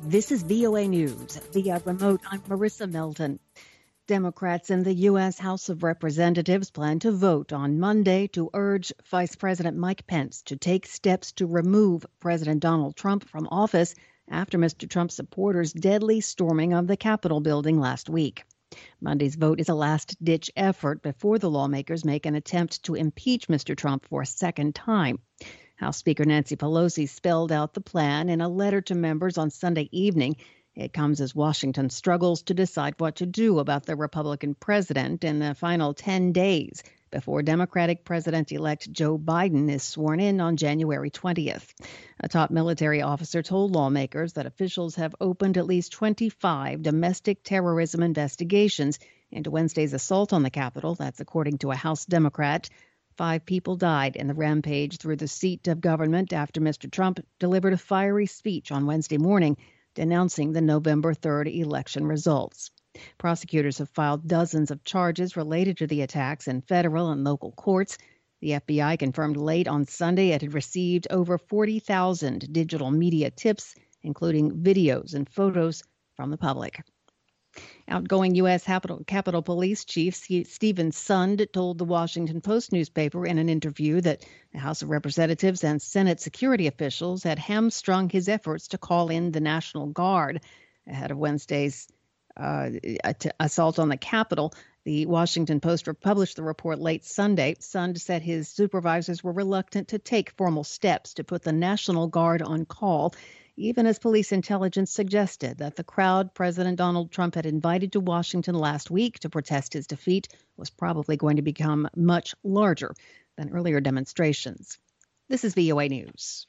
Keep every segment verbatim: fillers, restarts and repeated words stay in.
This is V O A News. Via remote, I'm Marissa Melton. Democrats in the U S House of Representatives plan to vote on Monday to urge Vice President Mike Pence to take steps to remove President Donald Trump from office after Mister Trump's supporters' deadly storming of the Capitol building last week. Monday's vote is a last-ditch effort before the lawmakers make an attempt to impeach Mister Trump for a second time. House Speaker Nancy Pelosi spelled out the plan in a letter to members on Sunday evening. It comes as Washington struggles to decide what to do about the Republican president in the final ten days before Democratic President-elect Joe Biden is sworn in on January twentieth. A top military officer told lawmakers that officials have opened at least twenty-five domestic terrorism investigations into Wednesday's assault on the Capitol. That's according to a House Democrat. Five people died in the rampage through the seat of government after Mister Trump delivered a fiery speech on Wednesday morning denouncing the November third election results. Prosecutors have filed dozens of charges related to the attacks in federal and local courts. The F B I confirmed late on Sunday it had received over forty thousand digital media tips, including videos and photos from the public. Outgoing U S. Capitol, Capitol Police Chief Stephen Sund told the Washington Post newspaper in an interview that the House of Representatives and Senate security officials had hamstrung his efforts to call in the National Guard ahead of Wednesday's uh, assault on the Capitol. The Washington Post published the report late Sunday. Sund said his supervisors were reluctant to take formal steps to put the National Guard on call, even as police intelligence suggested that the crowd President Donald Trump had invited to Washington last week to protest his defeat was probably going to become much larger than earlier demonstrations. This is V O A News.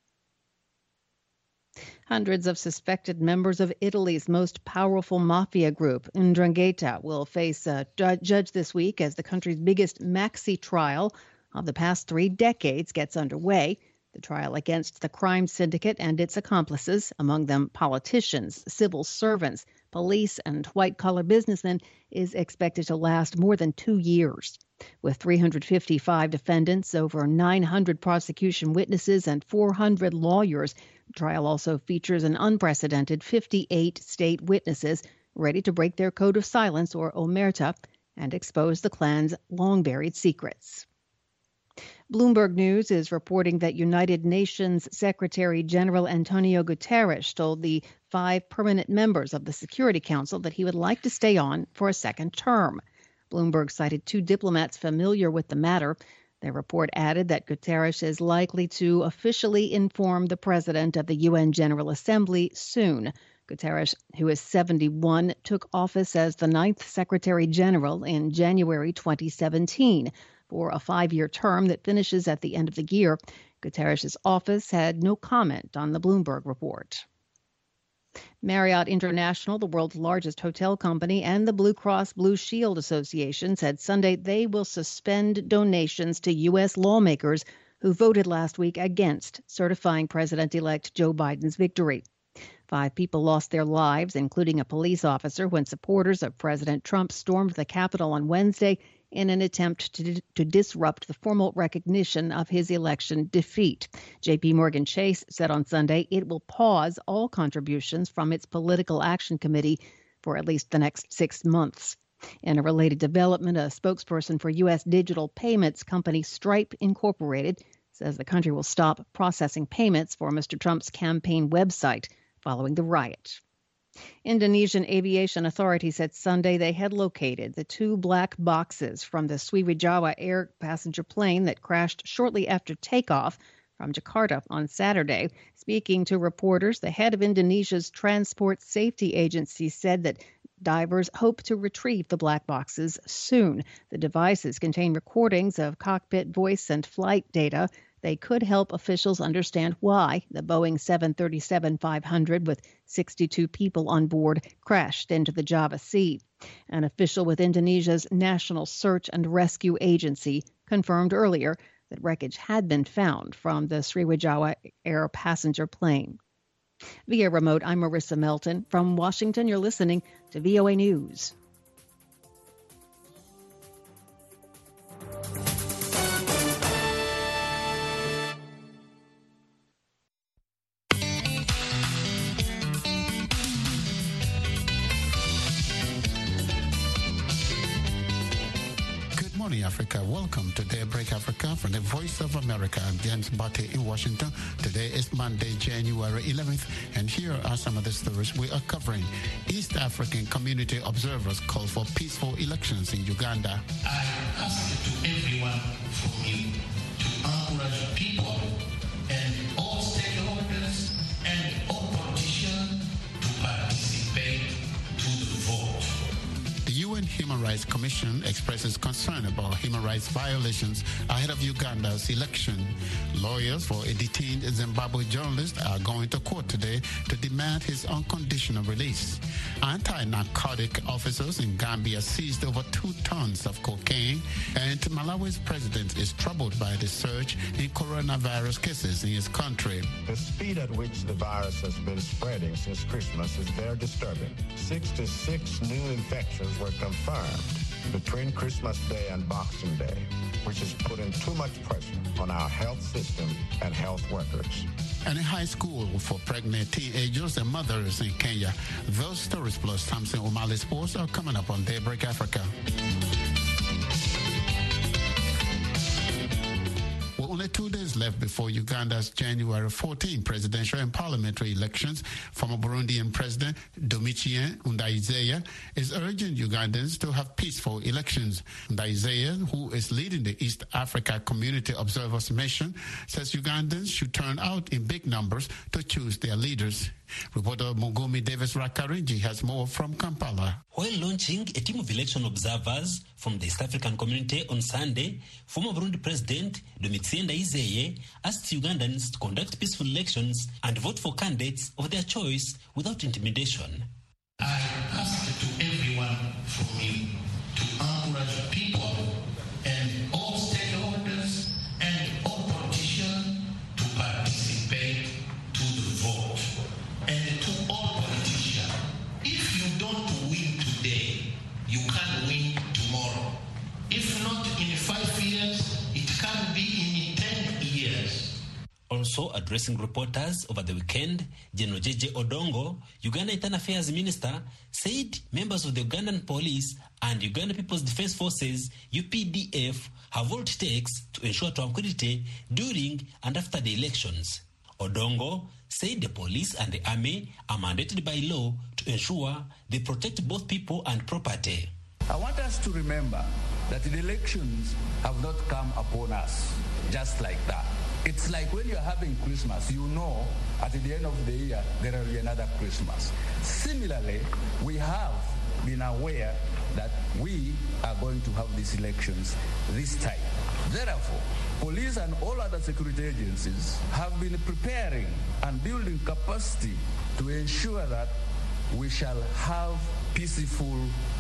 Hundreds of suspected members of Italy's most powerful mafia group, Ndrangheta, will face a judge this week as the country's biggest maxi trial of the past three decades gets underway. The trial against the crime syndicate and its accomplices, among them politicians, civil servants, police, and white-collar businessmen, is expected to last more than two years. With three hundred fifty-five defendants, over nine hundred prosecution witnesses, and four hundred lawyers, the trial also features an unprecedented fifty-eight state witnesses ready to break their code of silence, or omerta, and expose the clan's long-buried secrets. Bloomberg News is reporting that United Nations Secretary General Antonio Guterres told the five permanent members of the Security Council that he would like to stay on for a second term. Bloomberg cited two diplomats familiar with the matter. Their report added that Guterres is likely to officially inform the president of the U N General Assembly soon. Guterres, who is seventy-one, took office as the ninth Secretary General in January twenty seventeen. For a five-year term that finishes at the end of the year. Guterres' office had no comment on the Bloomberg report. Marriott International, the world's largest hotel company, and the Blue Cross Blue Shield Association said Sunday they will suspend donations to U S lawmakers who voted last week against certifying President-elect Joe Biden's victory. Five people lost their lives, including a police officer, when supporters of President Trump stormed the Capitol on Wednesday in an attempt to, to disrupt the formal recognition of his election defeat. J P Morgan Chase said on Sunday it will pause all contributions from its Political Action Committee for at least the next six months. In a related development, a spokesperson for U S digital payments company Stripe Incorporated says the country will stop processing payments for Mister Trump's campaign website following the riot. Indonesian aviation authorities said Sunday they had located the two black boxes from the Sriwijaya Air passenger plane that crashed shortly after takeoff from Jakarta on Saturday. Speaking to reporters, the head of Indonesia's Transport Safety Agency said that divers hope to retrieve the black boxes soon. The devices contain recordings of cockpit voice and flight data. They could help officials understand why the Boeing seven thirty-seven five hundred with sixty-two people on board crashed into the Java Sea. An official with Indonesia's National Search and Rescue Agency confirmed earlier that wreckage had been found from the Sriwijaya Air passenger plane. Via remote, I'm Marissa Melton. From Washington, you're listening to V O A News. morning, Africa. Welcome to Daybreak Africa from the Voice of America. I'm James Bate in Washington. Today is Monday, January eleventh, and here are some of the stories we are covering. East African community observers call for peaceful elections in Uganda. I ask to everyone from you to encourage people and all stakeholders and all politicians to participate to the vote. The U N Human Rights Commission expresses concern about human rights violations ahead of Uganda's election. Lawyers for a detained Zimbabwe journalist are going to court today to demand his unconditional release. Anti-narcotic officers in Gambia seized over two tons of cocaine, and Malawi's president is troubled by the surge in coronavirus cases in his country. The speed at which the virus has been spreading since Christmas is very disturbing. sixty-six new infections were confirmed between Christmas Day and Boxing Day, which is putting too much pressure on our health system and health workers. And a high school for pregnant teenagers and mothers in Kenya. Those stories plus Samson O'Malley Sports are coming up on Daybreak Africa. Only two days left before Uganda's January fourteenth presidential and parliamentary elections. Former Burundian President Domitien Ndayizeye is urging Ugandans to have peaceful elections. Ndayizeye, who is leading the East Africa Community Observers Mission, says Ugandans should turn out in big numbers to choose their leaders. Reporter Mugumi Davis Rakarinji has more from Kampala. While launching a team of election observers from the East African community on Sunday, former Burundi President Domitien Ndayizeye asked Ugandans to conduct peaceful elections and vote for candidates of their choice without intimidation. I ask to everyone from you to encourage people and all stakeholders and all politicians to participate to the vote. And to all politicians, if you don't win today, you can't win tomorrow. If not in five years, it can be in ten years. Also addressing reporters over the weekend, General J J Odongo, Uganda Internal Affairs Minister, said members of the Ugandan Police and Uganda People's Defense Forces, U P D F, have all it takes to ensure tranquility during and after the elections. Odongo said the police and the army are mandated by law to ensure they protect both people and property. I want us to remember that the elections have not come upon us just like that. It's like when you're having Christmas, you know at the end of the year there will be another Christmas. Similarly, we have been aware that we are going to have these elections this time. Therefore, police and all other security agencies have been preparing and building capacity to ensure that we shall have peaceful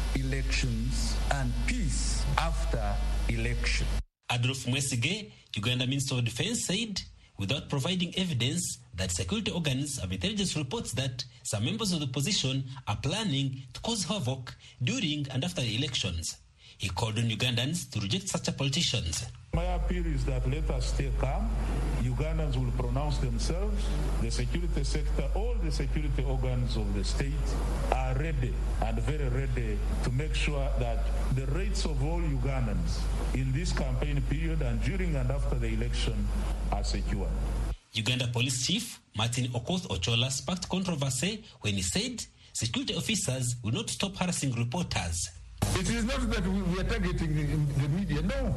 elections and peace after election. Adolf Mwesige, Uganda Minister of Defense, said without providing evidence that security organs have intelligence reports that some members of the opposition are planning to cause havoc during and after the elections. He called on Ugandans to reject such politicians. My appeal is that let us stay calm. Ugandans will pronounce themselves. The security sector, all the security organs of the state are ready and very ready to make sure that the rights of all Ugandans in this campaign period and during and after the election are secured. Uganda Police Chief Martin Okoth Ochola sparked controversy when he said security officers will not stop harassing reporters. It is not that we, we are targeting the, the media, no.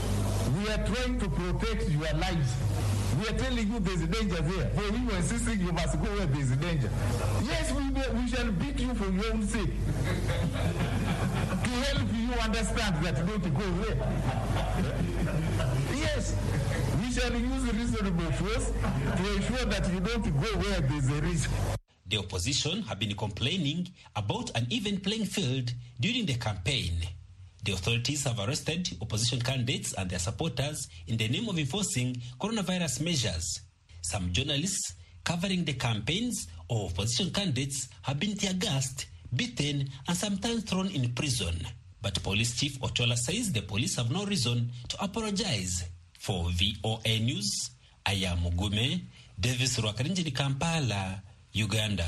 We are trying to protect your lives. We are telling you there's a danger there. For we were insisting you must go where there's a danger. Yes, we, we shall beat you for your own sake. To help you understand that not to go there. Yes, we shall use reasonable force to ensure that you don't go where there's a risk. The opposition have been complaining about an even playing field during the campaign. The authorities have arrested opposition candidates and their supporters in the name of enforcing coronavirus measures. Some journalists covering the campaigns of opposition candidates have been tear-gassed, beaten, and sometimes thrown in prison. But Police Chief Ochola says the police have no reason to apologize. For V O A News, I am Mugume Davis Rwakarinji, Kampala, Uganda.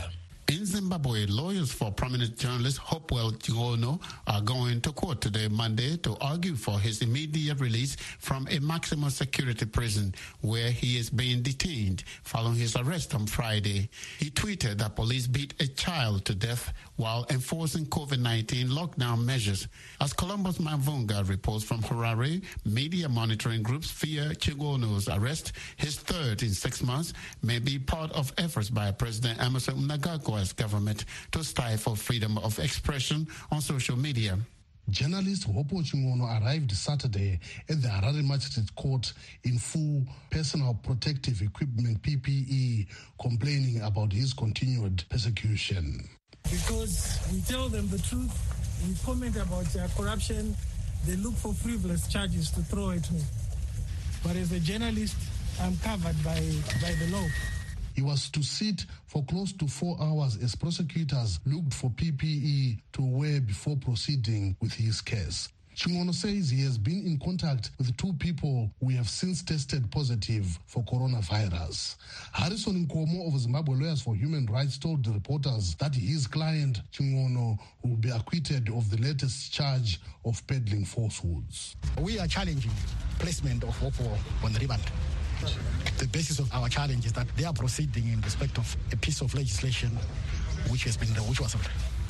In Zimbabwe, lawyers for prominent journalist Hopewell Chingono are going to court today, Monday, to argue for his immediate release from a maximum security prison where he is being detained following his arrest on Friday. He tweeted that police beat a child to death while enforcing COVID nineteen lockdown measures. As Columbus Mavunga reports from Harare, media monitoring groups fear Chingono's arrest, his third in six months, may be part of efforts by President Emmerson Mnangagwa government to stifle freedom of expression on social media. Journalist Hopewell Chingono arrived Saturday at the Harare Magistrate Court in full personal protective equipment P P E, complaining about his continued persecution. Because we tell them the truth, we comment about uh, corruption, they look for frivolous charges to throw at me. But as a journalist, I'm covered by, by the law. He was to sit for close to four hours as prosecutors looked for P P E to wear before proceeding with his case. Chingono says he has been in contact with two people who have since tested positive for coronavirus. Harrison Nkomo of Zimbabwe Lawyers for Human Rights told the reporters that his client, Chingono, will be acquitted of the latest charge of peddling falsehoods. We are challenging placement of Hopewell on the remand. The basis of our challenge is that they are proceeding in respect of a piece of legislation which has been, which was,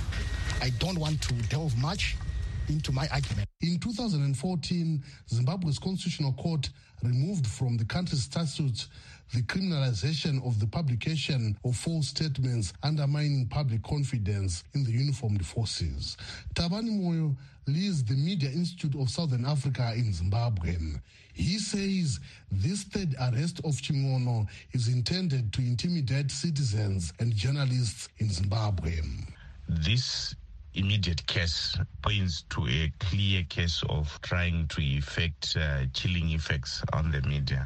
I don't want to delve much into my argument. In two thousand fourteen, Zimbabwe's Constitutional Court removed from the country's statutes the criminalization of the publication of false statements undermining public confidence in the uniformed forces. Tabani Moyo leads the Media Institute of Southern Africa in Zimbabwe. He says this third arrest of Chingono is intended to intimidate citizens and journalists in Zimbabwe. This immediate case points to a clear case of trying to effect uh, chilling effects on the media.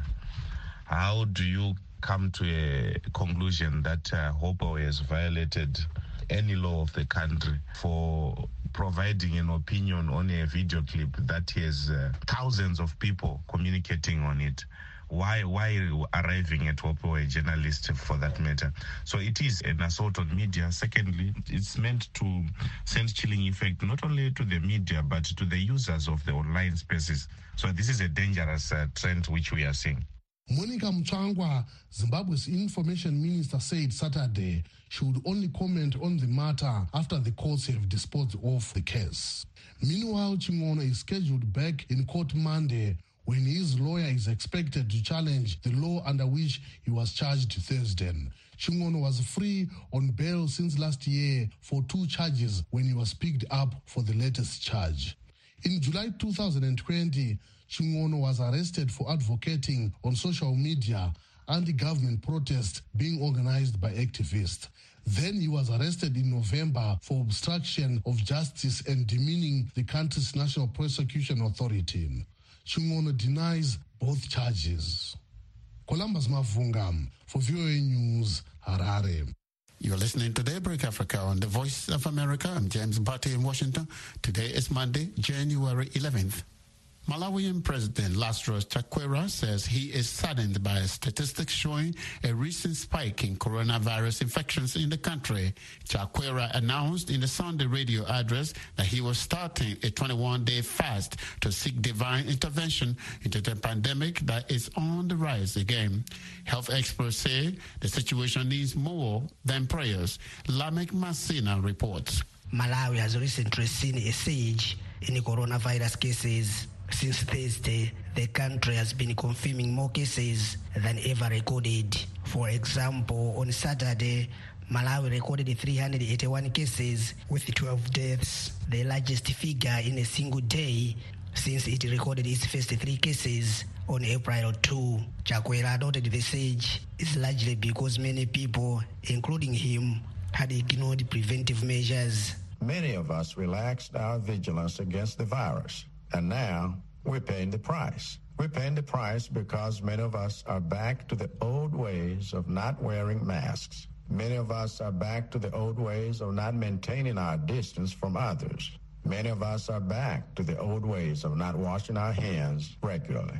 How do you come to a conclusion that uh, Hopewell has violated any law of the country for providing an opinion on a video clip that has uh, thousands of people communicating on it? Why why arriving at Hopewell, a journalist for that matter? So it is an assault on media. Secondly, it's meant to send chilling effect not only to the media but to the users of the online spaces. So this is a dangerous uh, trend which we are seeing. Monica Mchangwa, Zimbabwe's information minister, said Saturday she would only comment on the matter after the courts have disposed of the case. Meanwhile, Chingono is scheduled back in court Monday when his lawyer is expected to challenge the law under which he was charged Thursday. Chingono was free on bail since last year for two charges when he was picked up for the latest charge. In July two thousand twenty, Chingono was arrested for advocating on social media anti-government protests being organized by activists. Then he was arrested in November for obstruction of justice and demeaning the country's National Prosecution Authority. Chingono denies both charges. Columbus Mavunga for V O A News, Harare. You're listening to Daybreak Africa on the Voice of America. I'm James Mbati in Washington. Today is Monday, January eleventh. Malawian President Lazarus Chakwera says he is saddened by statistics showing a recent spike in coronavirus infections in the country. Chakwera announced in the Sunday radio address that he was starting a twenty-one day fast to seek divine intervention into the pandemic that is on the rise again. Health experts say the situation needs more than prayers. Lamek Masina reports. Malawi has recently seen a surge in coronavirus cases. Since Thursday, the country has been confirming more cases than ever recorded. For example, on Saturday, Malawi recorded three hundred eighty-one cases with twelve deaths, the largest figure in a single day since it recorded its first three cases on April second. Chakwera noted the surge is largely because many people, including him, had ignored preventive measures. Many of us relaxed our vigilance against the virus. And now we're paying the price. We're paying the price because many of us are back to the old ways of not wearing masks. Many of us are back to the old ways of not maintaining our distance from others. Many of us are back to the old ways of not washing our hands regularly.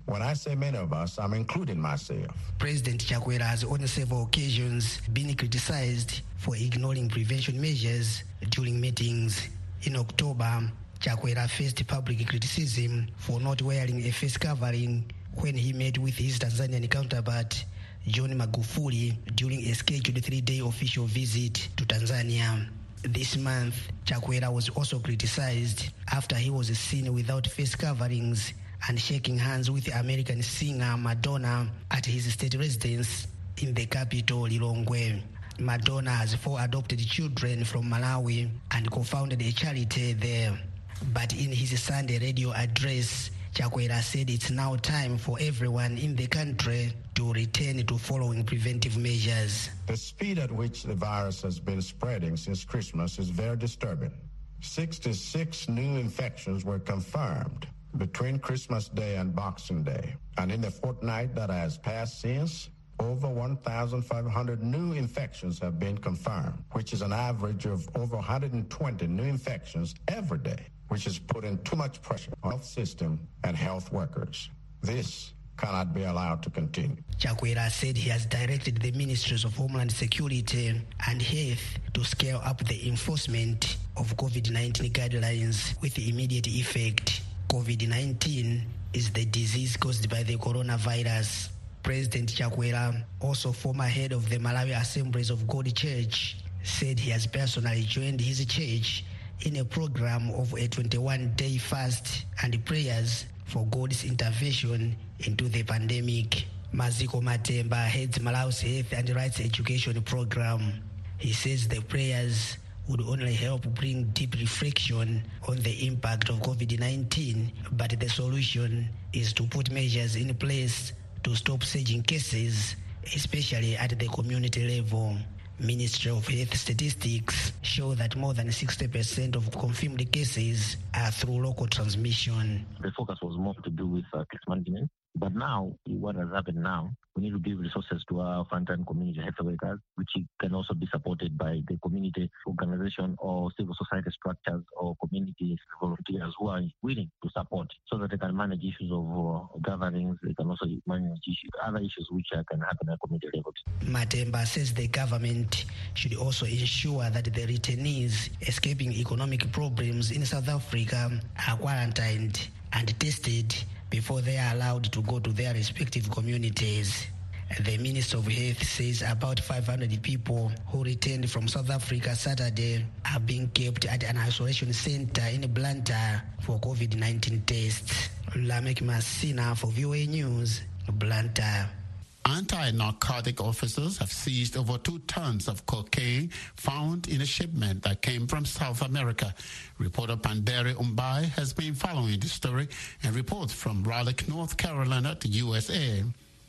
When I say many of us, I'm including myself. President Chakwera has on several occasions been criticized for ignoring prevention measures during meetings. In October, Chakwera faced public criticism for not wearing a face covering when he met with his Tanzanian counterpart, John Magufuli, during a scheduled three-day official visit to Tanzania. This month, Chakwera was also criticized after he was seen without face coverings and shaking hands with American singer Madonna at his state residence in the capital, Lilongwe. Madonna has four adopted children from Malawi and co-founded a charity there. But in his Sunday radio address, Chakwera said it's now time for everyone in the country to return to following preventive measures. The speed at which the virus has been spreading since Christmas is very disturbing. sixty-six new infections were confirmed between Christmas Day and Boxing Day. And in the fortnight that has passed since, over one thousand five hundred new infections have been confirmed, which is an average of over one hundred twenty new infections every day, which is putting too much pressure on the health system and health workers. This cannot be allowed to continue. Chakwera said he has directed the Ministries of Homeland Security and Health to scale up the enforcement of COVID nineteen guidelines with immediate effect. COVID nineteen is the disease caused by the coronavirus. President Chakwera, also former head of the Malawi Assemblies of God Church, said he has personally joined his church in a program of a twenty-one day fast and prayers for God's intervention into the pandemic. Maziko Matemba heads Malawi's Health and Rights Education Program. He says the prayers would only help bring deep reflection on the impact of COVID nineteen, but the solution is to put measures in place to stop surging cases, especially at the community level. Ministry of Health statistics show that more than sixty percent of confirmed cases are through local transmission. The focus was more to do with uh, case management, but now what has happened now, we need to give resources to our frontline community health workers, which can also be supported by the community organization or civil society structures or community volunteers who are willing to support so that they can manage issues of uh, gatherings. They can also manage issues, other issues which uh, can happen at community level. Matemba says the government should also ensure that the returnees escaping economic problems in South Africa are quarantined and tested before they are allowed to go to their respective communities. The Minister of Health says about five hundred people who returned from South Africa Saturday are being kept at an isolation center in Blantyre for COVID nineteen tests. Lamek Masina for V O A News, Blantyre. Anti-narcotic officers have seized over two tons of cocaine found in a shipment that came from South America. Reporter Pandere Umbai has been following the story and reports from Raleigh, North Carolina, to U S A.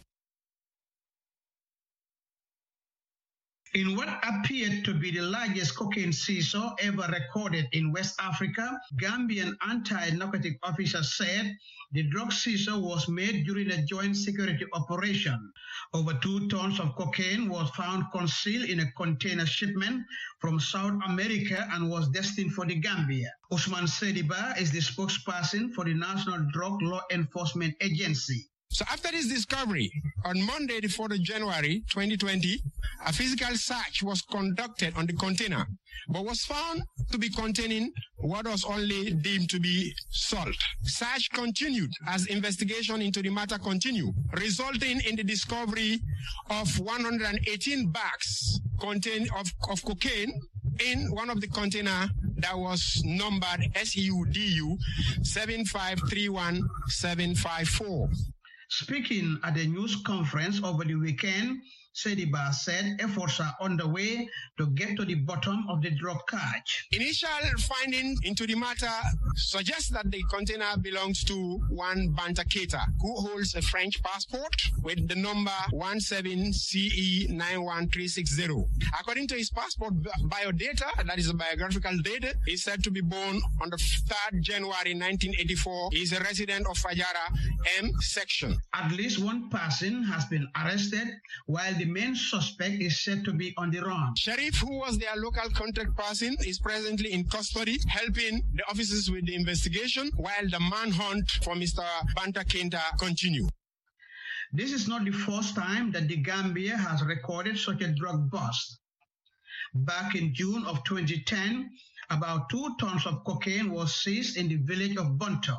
In what appeared to be the largest cocaine seizure ever recorded in West Africa, Gambian anti-narcotic officers said the drug seizure was made during a joint security operation. Over two tons of cocaine was found concealed in a container shipment from South America and was destined for the Gambia. Usman Sediba is the spokesperson for the National Drug Law Enforcement Agency. So after this discovery, on Monday, the fourth of January, twenty twenty, a physical search was conducted on the container, but was found to be containing what was only deemed to be salt. Search continued as investigation into the matter continued, resulting in the discovery of one hundred eighteen bags contain of, of cocaine in one of the container that was numbered S U D U seven five three one seven five four. Speaking at a news conference over the weekend, Sediba said efforts are underway to get to the bottom of the drug catch. Initial findings into the matter suggest that the container belongs to one Banta Keita, who holds a French passport with the number one seven C E nine one three six zero. According to his passport biodata, that is a biographical data, he is said to be born on the third of January nineteen eighty-four. He is a resident of Fajara M section. At least one person has been arrested, while the main suspect is said to be on the run. Sharif, who was their local contact person, is presently in custody, helping the officers with the investigation, while the manhunt for Mister Banta Kenta continue. This is not the first time that the Gambia has recorded such a drug bust. Back in June of twenty ten, about two tons of cocaine was seized in the village of Bonto.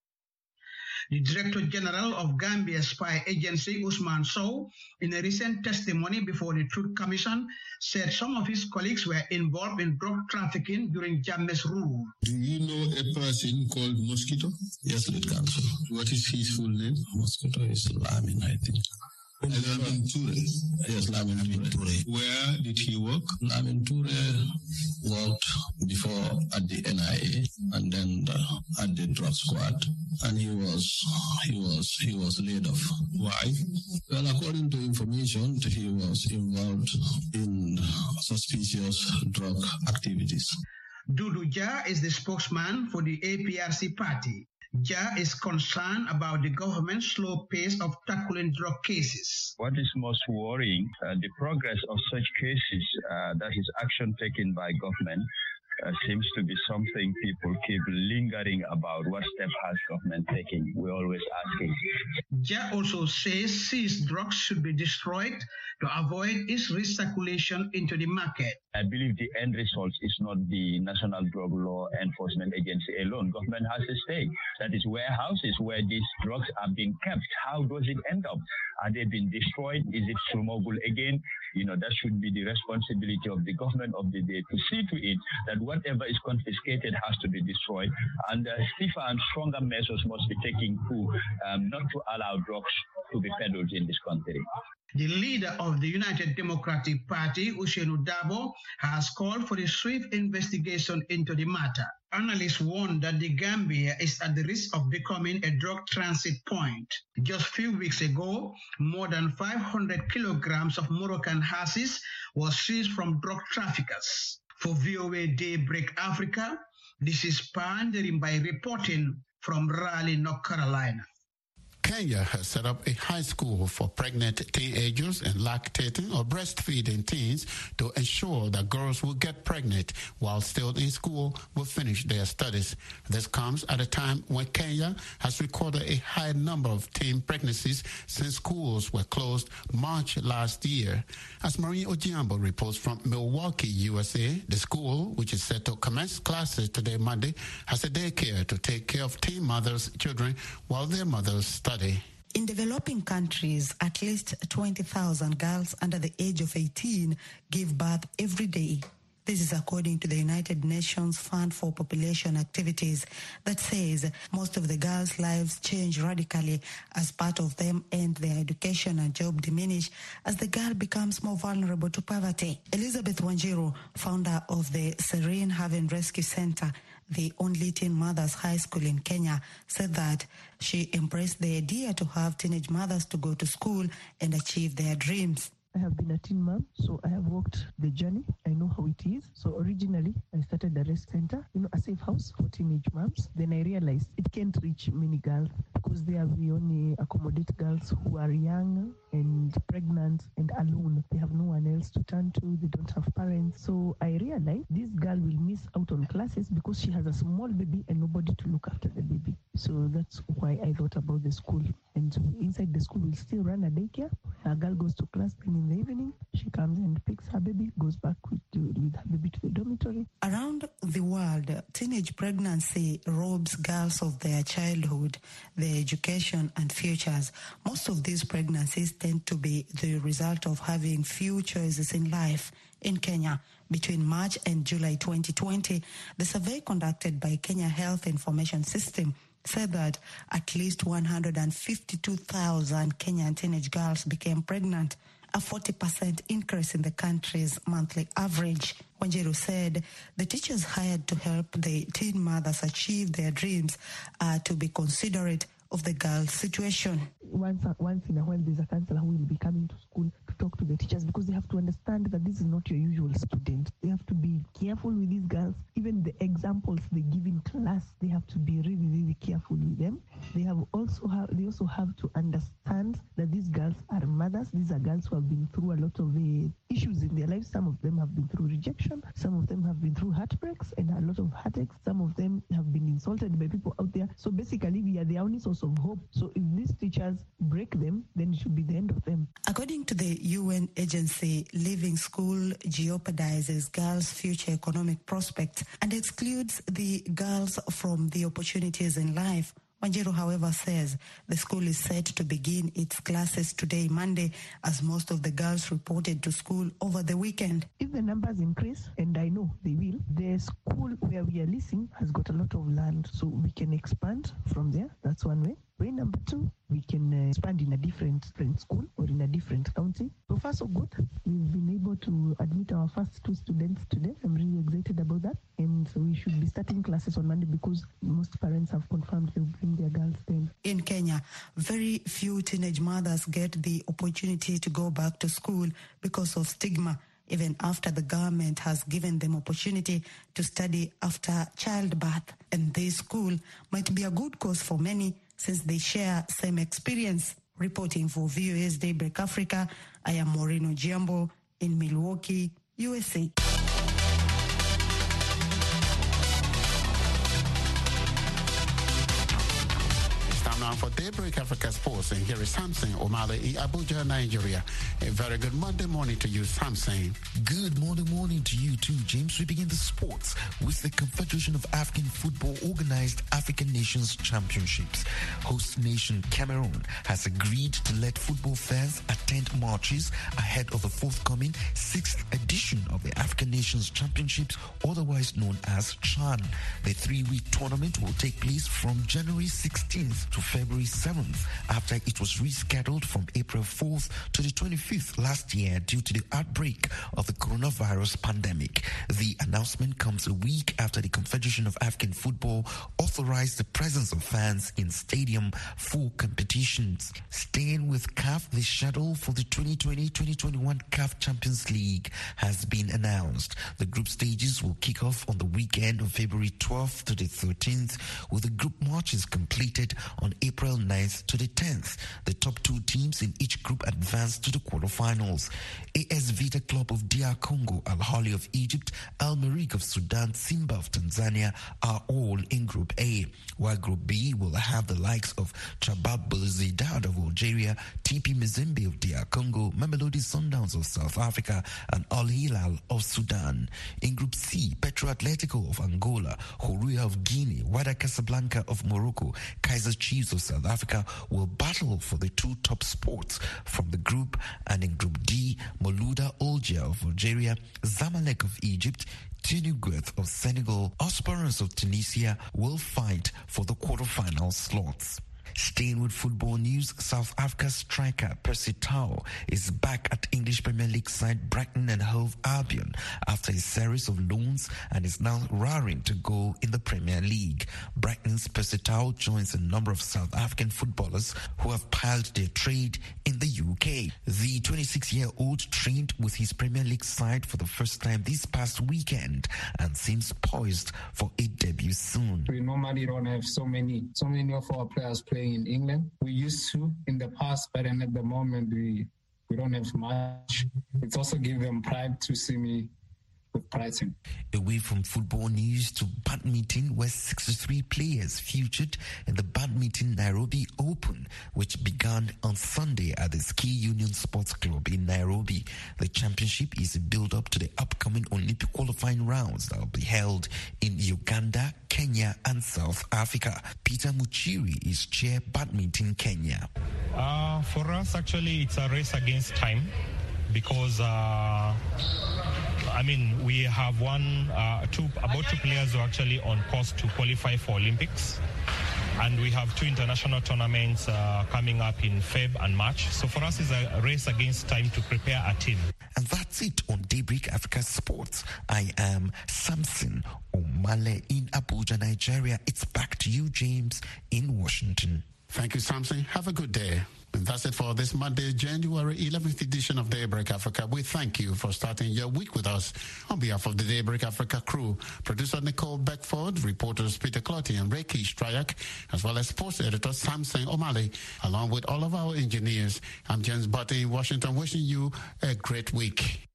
The Director General of Gambia Spy Agency, Usman Sow, in a recent testimony before the Truth Commission, said some of his colleagues were involved in drug trafficking during Jammeh's rule. Do you know a person called Mosquito? Yes, Lead Counsel. What is his full name? Mosquito is Lamin, I think. Lamin Toure. Yes, Lamin Toure. Where did he work? Lamin Toure worked before at the N I A and then uh, at the drug squad, and he was he was he was laid off. Why? Well, according to information, he was involved in suspicious drug activities. Dudu Jah is the spokesman for the A P R C party. Jah is concerned about the government's slow pace of tackling drug cases. What is most worrying, uh, the progress of such cases, uh, that is action taken by government, uh, seems to be something people keep lingering about. What step has government taken? We're always asking. Jah also says seized drugs should be destroyed to avoid its recirculation into the market. I believe the end result is not the National Drug Law Enforcement Agency alone. Government has a stake. That is warehouses where these drugs are being kept. How does it end up? Are they being destroyed? Is it smuggled again? You know, that should be the responsibility of the government of the day to see to it that whatever is confiscated has to be destroyed. And uh, stiffer and stronger measures must be taken to um, not to allow drugs to be peddled in this country. The leader of the United Democratic Party, Ousainou Darboe, has called for a swift investigation into the matter. Analysts warn that the Gambia is at the risk of becoming a drug transit point. Just a few weeks ago, more than five hundred kilograms of Moroccan hashish was seized from drug traffickers. For V O A Daybreak Africa, this is Pandering by reporting from Raleigh, North Carolina. Kenya has set up a high school for pregnant teenagers and lactating or breastfeeding teens to ensure that girls who get pregnant while still in school will finish their studies. This comes at a time when Kenya has recorded a high number of teen pregnancies since schools were closed March last year. As Marie Ojiambo reports from Milwaukee, U S A, the school, which is set to commence classes today, Monday, has a daycare to take care of teen mothers' children while their mothers study. In developing countries, at least twenty thousand girls under the age of eighteen give birth every day. This is according to the United Nations Fund for Population Activities that says most of the girls' lives change radically as part of them end their education and job diminish as the girl becomes more vulnerable to poverty. Elizabeth Wanjiru, founder of the Serene Haven Rescue Center, the only teen mothers high school in Kenya, said that she embraced the idea to have teenage mothers to go to school and achieve their dreams. I have been a teen mom, so I have walked the journey. I know how it is. So originally, I started a rest center, you know, a safe house for teenage moms. Then I realized it can't reach many girls because there we only accommodate girls who are young and pregnant and alone. They have no one else to turn to. They don't have parents. So I realized this girl will miss out on classes because she has a small baby and nobody to look after the baby. So that's why I thought about the school. And so inside the school, we'll still run a daycare. A girl goes to class, then in the evening, she comes and picks her baby, goes back with, with her baby to the dormitory. Around the world, teenage pregnancy robs girls of their childhood, their education and futures. Most of these pregnancies tend to be the result of having few choices in life. In Kenya, between March and July twenty twenty, the survey conducted by Kenya Health Information System said that at least one hundred fifty-two thousand Kenyan teenage girls became pregnant, a forty percent increase in the country's monthly average. Wanjiru said the teachers hired to help the teen mothers achieve their dreams are to be considerate of the girls' situation. Once, once in a while, there's a counselor who will be coming to school to talk to the teachers because they have to understand that this is not your usual student. They have to be careful with these girls. Even the examples they give in class, they have to be really, really careful with them. They have also have, they also have to understand have been through a lot of uh, issues in their lives. Some of them have been through rejection. Some of them have been through heartbreaks and a lot of heartaches. Some of them have been insulted by people out there. So basically, we are the only source of hope. So if these teachers break them, then it should be the end of them. According to the U N agency, leaving school jeopardizes girls' future economic prospects and excludes the girls from the opportunities in life. Wanjiru, however, says the school is set to begin its classes today, Monday, as most of the girls reported to school over the weekend. If the numbers increase, and I know they will, the school where we are leasing has got a lot of land, so we can expand from there. That's one way. Way number two, we can uh, expand in a different, different school or in a different county. So far, so good. We've been able to admit our first two students today. I'm really excited about that. And so we should be starting classes on Monday because most parents have confirmed they'll bring their girls then. In Kenya, very few teenage mothers get the opportunity to go back to school because of stigma, even after the government has given them opportunity to study after childbirth. And this school might be a good cause for many since they share same experience. Reporting for V O A's Daybreak Africa, I am Moreno Giambo in Milwaukee, U S A. Now for Daybreak Africa Sports, and here is Samson Omale in Abuja, Nigeria. A very good Monday morning to you, Samson. Good morning, morning to you too, James. We begin the sports with the Confederation of African Football organized African Nations Championships. Host nation Cameroon has agreed to let football fans attend matches ahead of the forthcoming sixth edition of the African Nations Championships, otherwise known as CHAN. The three-week tournament will take place from January sixteenth to February seventh, after it was rescheduled from April fourth to the twenty-fifth last year due to the outbreak of the coronavirus pandemic. The announcement comes a week after the Confederation of African Football authorized the presence of fans in stadium for competitions. Staying with C A F, the schedule for the twenty twenty twenty twenty-one C A F Champions League has been announced. The group stages will kick off on the weekend of February twelfth to the thirteenth, with the group matches completed on April ninth to the tenth. The top two teams in each group advanced to the quarterfinals. A S Vita Club of D R Congo, Al Ahly of Egypt, Al Merrikh of Sudan, Simba of Tanzania are all in Group A, while Group B will have the likes of Chabab Belouizdad of Algeria, T P Mazembe of D R Congo, Mamelodi Sundowns of South Africa, and Al Hilal of Sudan. In Group C, Petro Atletico of Angola, Houria of Guinea, Wydad Casablanca of Morocco, Kaizer Chiefs of South Africa will battle for the two top spots from the group, and in Group D, Mouloudia Oujda of Algeria, Zamalek of Egypt, Teunigueth of Senegal, Esperance of Tunisia will fight for the quarterfinal slots. Staying with football news, South Africa's striker Percy Tau is back at English Premier League side Brighton and Hove Albion after a series of loans and is now raring to go in the Premier League. Brighton's Percy Tau joins a number of South African footballers who have piled their trade in the U K. The twenty-six-year-old trained with his Premier League side for the first time this past weekend and seems poised for a debut soon. We normally don't have so many, so many of our players playing in England. We used to in the past, but then at the moment we we don't have much. It's also give them pride to see me with Brighton. Away from football news to badminton, where sixty-three players featured in the Badminton Nairobi Open, which began on Sunday at the Ski Union Sports Club in Nairobi. The championship is a build-up to the upcoming Olympic qualifying rounds that will be held in Uganda, Kenya, and South Africa. Peter Muchiri is chair Badminton Kenya. Uh, for us, actually, it's a race against time because, uh, I mean, we have one, uh, two, about two players who are actually on course to qualify for Olympics. And we have two international tournaments uh, coming up in February and March. So for us, it's a race against time to prepare a team. And that's it on Daybreak Africa Sports. I am Samson Omale in Abuja, Nigeria. It's back to you, James, in Washington. Thank you, Samson. Have a good day. And that's it for this Monday, January eleventh edition of Daybreak Africa. We thank you for starting your week with us. On behalf of the Daybreak Africa crew, producer Nicole Beckford, reporters Peter Clotty and Reiki Strayak, as well as sports editor Samson O'Malley, along with all of our engineers. I'm James Butte in Washington, wishing you a great week.